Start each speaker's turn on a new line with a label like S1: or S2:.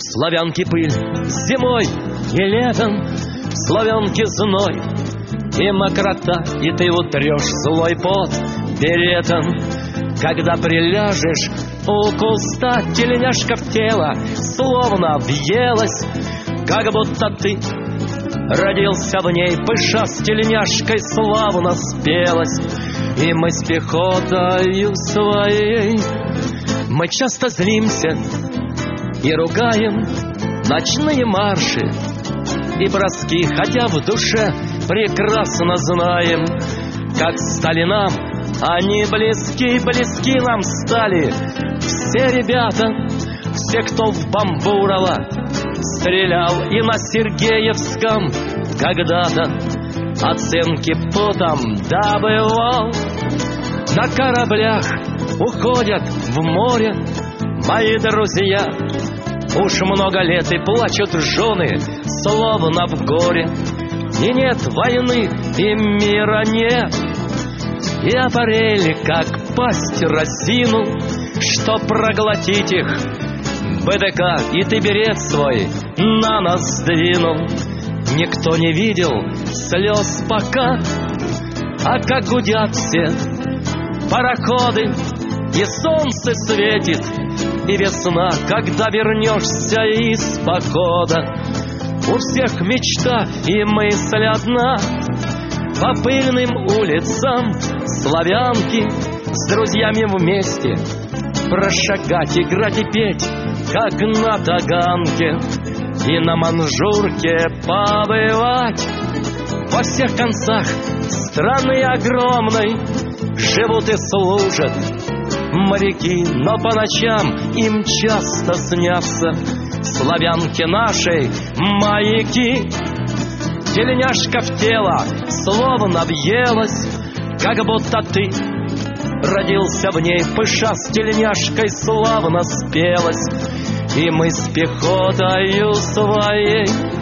S1: Славянки пыль зимой и летом, славянки зной и мокрота, и ты утрешь злой пот беретом. Когда приляжешь у куста, тельняшка в тело словно въелась, как будто ты родился в ней, пыша с тельняшкой славно спелась. И мы с пехотою своей, мы часто злимся и ругаем ночные марши и броски, хотя в душе прекрасно знаем, как стали нам они близки, близки нам стали все ребята, все, кто в Бамбурово стрелял, и на Сергеевском когда-то оценки путом добывал. На кораблях уходят в море мои друзья, уж много лет и плачут жены, словно в горе. И нет войны, и мира нет, и опарели, как пасть разину, что проглотить их БДК, и ты берет свой на нас сдвинул. Никто не видел слез пока, а как гудят все пароходы, и солнце светит, и весна, когда вернешься из похода. У всех мечта и мысль одна: по пыльным улицам славянки с друзьями вместе прошагать, играть и петь, как на таганке, и на манжурке побывать. Во всех концах страны огромной живут и служат моряки, но по ночам им часто снятся славянки нашей маяки. Тельняшка в тело словно въелась, как будто ты родился в ней, пыша с тельняшкой славно спелась. И мы с пехотою своей